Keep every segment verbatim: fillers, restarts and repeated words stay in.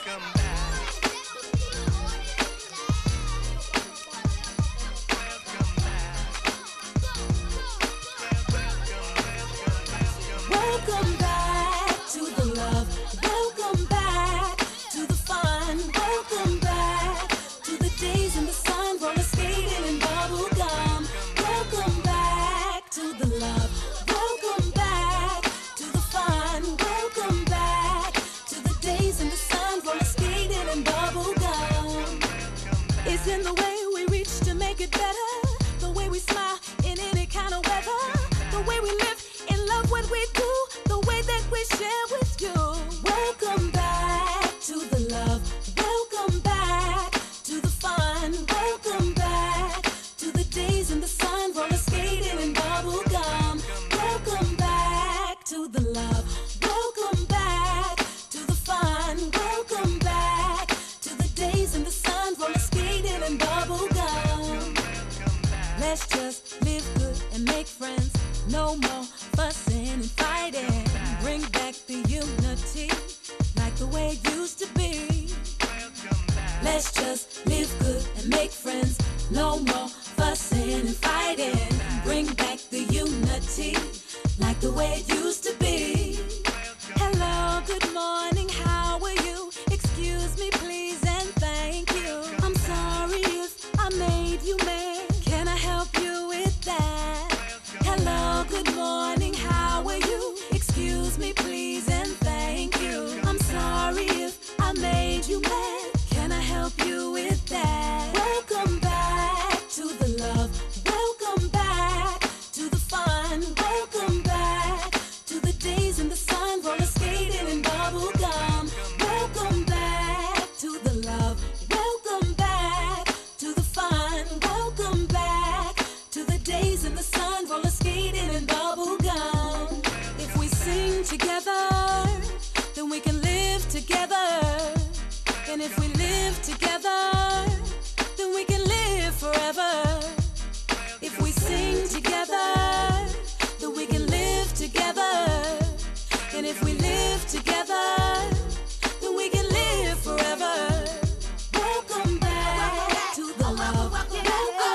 Welcome back to the love. Welcome back to the fun. Welcome back to the days in the sun, roller skating and bubble gum. Welcome back to the love. Welcome back to the fun. Welcome back to the days in the sun, roller skating and bubble gum. It's in the way we reach to make it better, the way we smile in any kind of weather, the way we live in love what we do, the way that we share with you. Welcome back to the love. Welcome back to the fun. Welcome back to the days in the sun, roller skating and bubble gum. Welcome back to the love. Welcome back to the fun. Welcome back to the days in the sun, roller skating and bubble gum. Let's just live good and make friends. No more fussing and fighting. Bring back the unity like the way it used to be. Let's just live good and make friends. No more fussing and fighting. Bring back the unity like the way it used to be. Hello, good morning, how are you? Excuse me, please, and thank you. I'm sorry if I made you mad. Can I help you with that? Hello, good morning, how are you? Excuse me, please, and thank you. I'm sorry if I made you mad. Can I help you with that? Welcome back to the love. Welcome back to the fun. Welcome back to the days in the sun, roller skating and bubble gum. Welcome back to the love. Welcome back to the fun. Welcome back to the days in the sun, roller skating and bubble gum. If we sing together, then we can live together. And if we live together, then we can live forever. If we sing together, then we can live together. And if we live together, then we can live forever. Welcome back to the love. Welcome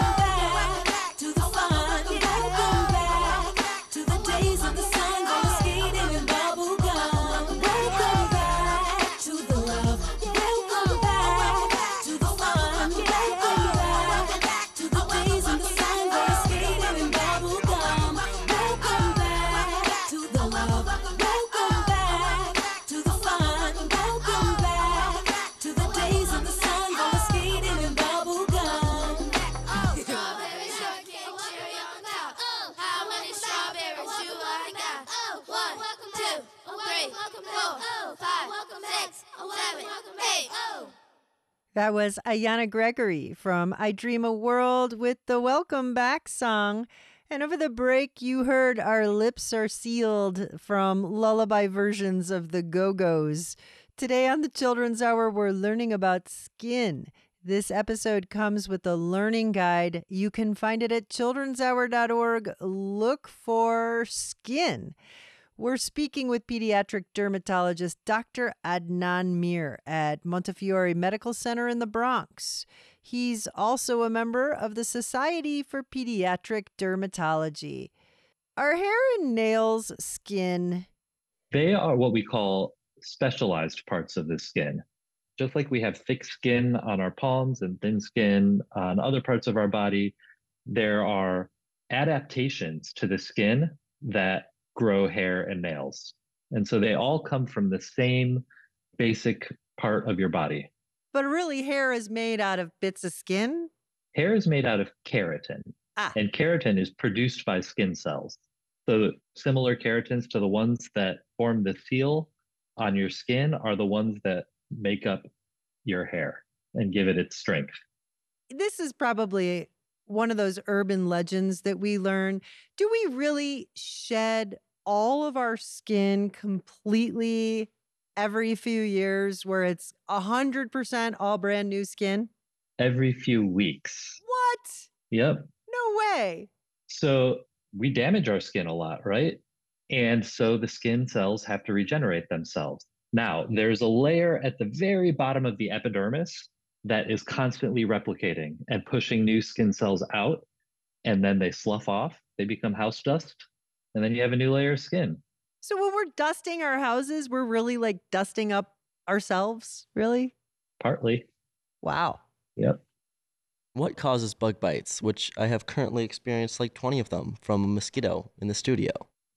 back to the fun. Welcome back to the days of the sun, roller skating and bubble gum. Welcome back to the love. Welcome back to the fun. Welcome back to the days of the sun, roller skating and bubble gum. Welcome back to the love. Welcome back to the fun. Welcome back to the days of the sun, roller skating and bubble gum. Strawberry shortcake, cherry on top. Oh, how many strawberries do I got? Oh, one, two, three, four, five, six, seven, eight. Oh. That was Ayana Gregory from I Dream a World with the Welcome Back song. And over the break, you heard Our Lips Are Sealed from lullaby versions of the Go-Go's. Today on the Children's Hour, we're learning about skin. This episode comes with a learning guide. You can find it at children's hour dot org. Look for skin. We're speaking with pediatric dermatologist Doctor Adnan Mir at Montefiore Medical Center in the Bronx. He's also a member of the Society for Pediatric Dermatology. Are hair and nails skin? They are what we call specialized parts of the skin. Just like we have thick skin on our palms and thin skin on other parts of our body, there are adaptations to the skin that grow hair and nails. And so they all come from the same basic part of your body. But really, hair is made out of bits of skin? Hair is made out of keratin, Ah. and keratin is produced by skin cells. So similar keratins to the ones that form the seal on your skin are the ones that make up your hair and give it its strength. This is probably one of those urban legends that we learn. Do we really shed all of our skin completely every few years where it's one hundred percent all brand new skin? Every few weeks. What? Yep. No way. So we damage our skin a lot, right? And so the skin cells have to regenerate themselves. Now, there's a layer at the very bottom of the epidermis that is constantly replicating and pushing new skin cells out, and then they slough off, they become house dust, and then you have a new layer of skin. So when we're dusting our houses, we're really like dusting up ourselves, really? Partly. Wow. Yep. What causes bug bites, which I have currently experienced like twenty of them from a mosquito in the studio?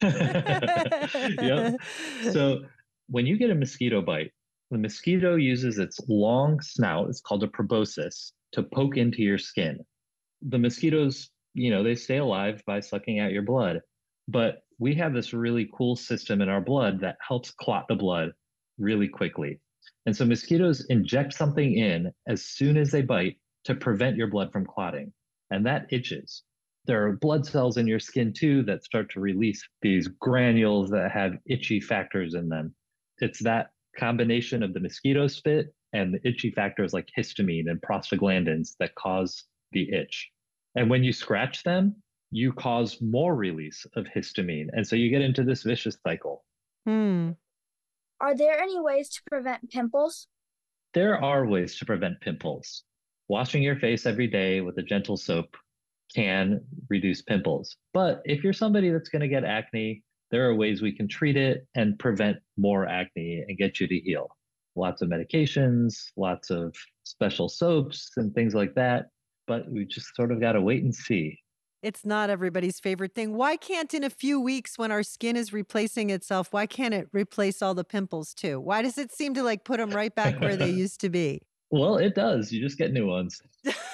Yep. So when you get a mosquito bite, the mosquito uses its long snout, it's called a proboscis, to poke into your skin. The mosquitoes, you know, they stay alive by sucking out your blood. But we have this really cool system in our blood that helps clot the blood really quickly. And so mosquitoes inject something in as soon as they bite to prevent your blood from clotting. And that itches. There are blood cells in your skin too that start to release these granules that have itchy factors in them. It's that combination of the mosquito spit and the itchy factors like histamine and prostaglandins that cause the itch. And when you scratch them, you cause more release of histamine. And so you get into this vicious cycle. Hmm. Are there any ways to prevent pimples? There are ways to prevent pimples. Washing your face every day with a gentle soap can reduce pimples. But if you're somebody that's going to get acne, there are ways we can treat it and prevent more acne and get you to heal. Lots of medications, lots of special soaps and things like that. But we just sort of got to wait and see. It's not everybody's favorite thing. Why can't in a few weeks when our skin is replacing itself, why can't it replace all the pimples too? Why does it seem to like put them right back where they used to be? Well, it does. You just get new ones.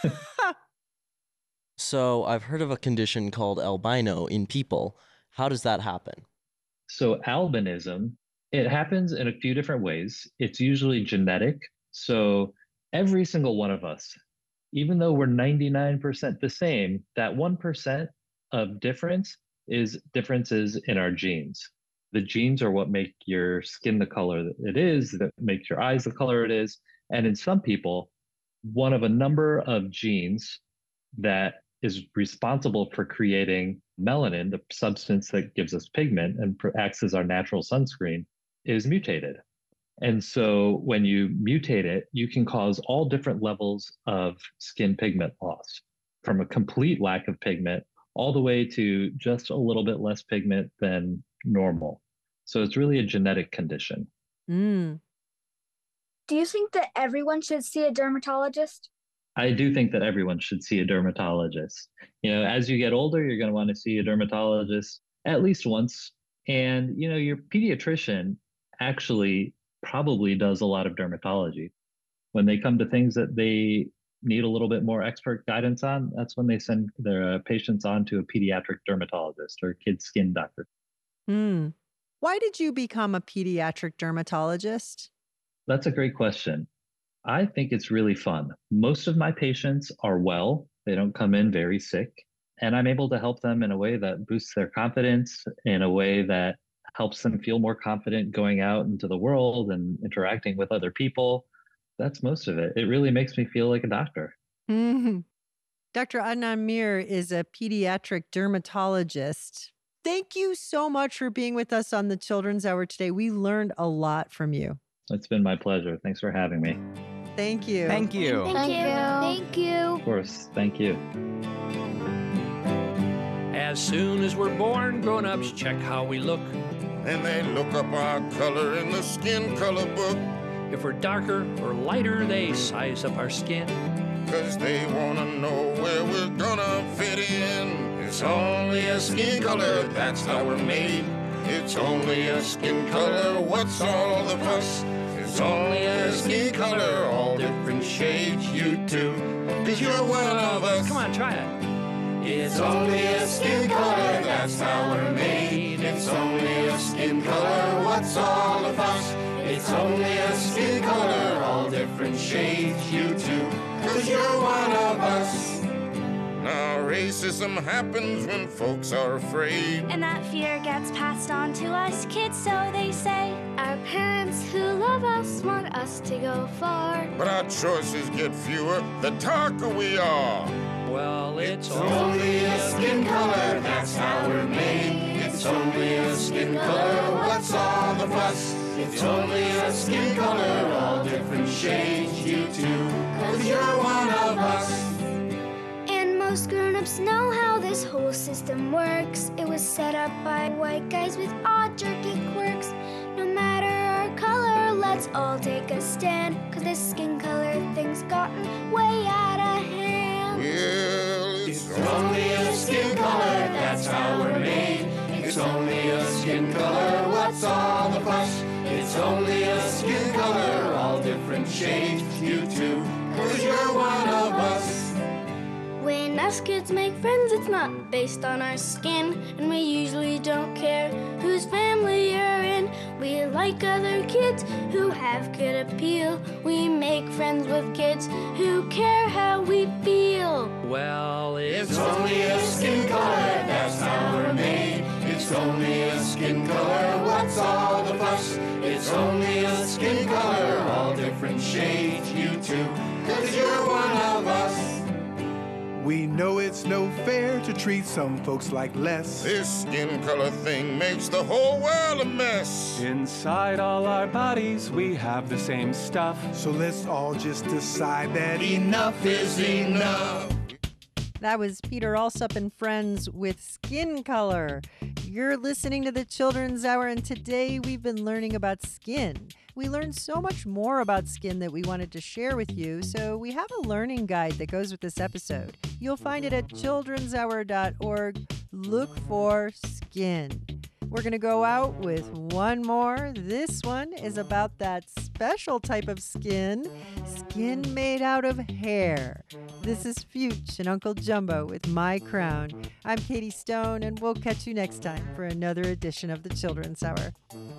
So I've heard of a condition called albino in people. How does that happen? So albinism, it happens in a few different ways. It's usually genetic. So every single one of us, even though we're ninety-nine percent the same, that one percent of difference is differences in our genes. The genes are what make your skin the color that it is, that makes your eyes the color it is. And in some people, one of a number of genes that is responsible for creating melanin, the substance that gives us pigment and acts as our natural sunscreen, is mutated. And so when you mutate it, you can cause all different levels of skin pigment loss, from a complete lack of pigment all the way to just a little bit less pigment than normal. So it's really a genetic condition. Mm. Do you think that everyone should see a dermatologist? I do think that everyone should see a dermatologist. You know, as you get older, you're going to want to see a dermatologist at least once. And, you know, your pediatrician actually probably does a lot of dermatology. When they come to things that they need a little bit more expert guidance on, that's when they send their uh, patients on to a pediatric dermatologist or a kid's skin doctor. Hmm. Why did you become a pediatric dermatologist? That's a great question. I think it's really fun. Most of my patients are well. They don't come in very sick. And I'm able to help them in a way that boosts their confidence, in a way that helps them feel more confident going out into the world and interacting with other people. That's most of it. It really makes me feel like a doctor. Mm-hmm. Doctor Adnan Mir is a pediatric dermatologist. Thank you so much for being with us on the Children's Hour today. We learned a lot from you. It's been my pleasure. Thanks for having me. Thank you. Thank you. Thank, Thank you. you. Thank you. Of course. Thank you. As soon as we're born, grown-ups check how we look. And they look up our color in the skin color book. If we're darker or lighter, they size up our skin. Cause they wanna know where we're gonna fit in. It's only a skin color, that's how we're made. It's only a skin color, what's all the fuss? It's only a skin color, all different shades, you too. Cause you're one of us. Come on, try it. It's only a skin color, that's how we're made. It's only a skin color, what's all the fuss? It's only a skin color, all different shades, you too. Cause you're one of us. Now racism happens when folks are afraid. And that fear gets passed on to us kids, so they say. Our parents who love us want us to go far. But our choices get fewer the darker we are. Well, it's, It's only a skin color, that's how we're made. It's only a skin color, what's all the fuss? It's only a skin color, all different shades, you too, 'cause you're one of us. And most grown-ups know how this whole system works. It was set up by white guys with odd, jerky quirks. No matter our color, let's all take a stand, 'cause this skin color thing's gotten way out of hand. Well, it's only a skin color, that's how we're made. It's only a skin color, what's all the fuss? It's only a skin color, all different shades, you too, 'cause you're one of us. When us kids make friends, it's not based on our skin, and we usually don't care whose family you're in. We like other kids who have good appeal. We make friends with kids who care how we feel. Well, if It's only a skin color, that's how we're made. It's only a skin color, what's all the fuss? It's only a skin color, all different shades, you too, 'cause you're one of us. We know it's no fair to treat some folks like less. This skin color thing makes the whole world a mess. Inside all our bodies, we have the same stuff. So let's all just decide that Enough is enough. That was Peter Alsop and friends with Skin Color. You're listening to the Children's Hour, and today we've been learning about skin. We learned so much more about skin that we wanted to share with you, so we have a learning guide that goes with this episode. You'll find it at children's hour dot org. Look for skin. We're going to go out with one more. This one is about that special type of skin, skin made out of hair. This is Fuchs and Uncle Jumbo with My Crown. I'm Katie Stone, and we'll catch you next time for another edition of the Children's Hour.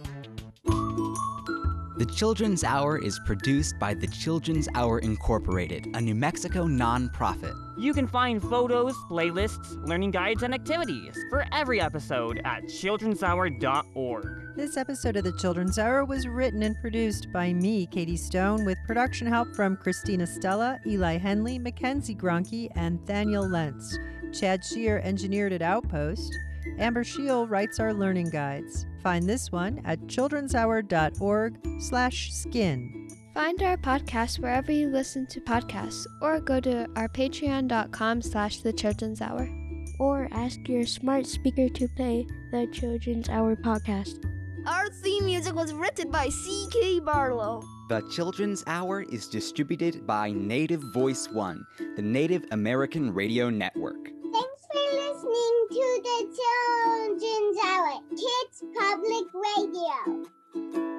The Children's Hour is produced by the Children's Hour Incorporated, a New Mexico nonprofit. You can find photos, playlists, learning guides, and activities for every episode at children's hour dot org. This episode of the Children's Hour was written and produced by me, Katie Stone, with production help from Christina Stella, Eli Henley, Mackenzie Gronke, and Daniel Lentz. Chad Shear engineered at Outpost. Amber Scheel writes our learning guides. Find this one at children's hour dot org slash skin. Find our podcast wherever you listen to podcasts, or go to our patreon dot com slash the Children's Hour. Or ask your smart speaker to play the Children's Hour podcast. Our theme music was written by C K Barlow. The Children's Hour is distributed by Native Voice One, the Native American Radio Network. Thanks for listening to the Children's Hour, Kids Public Radio.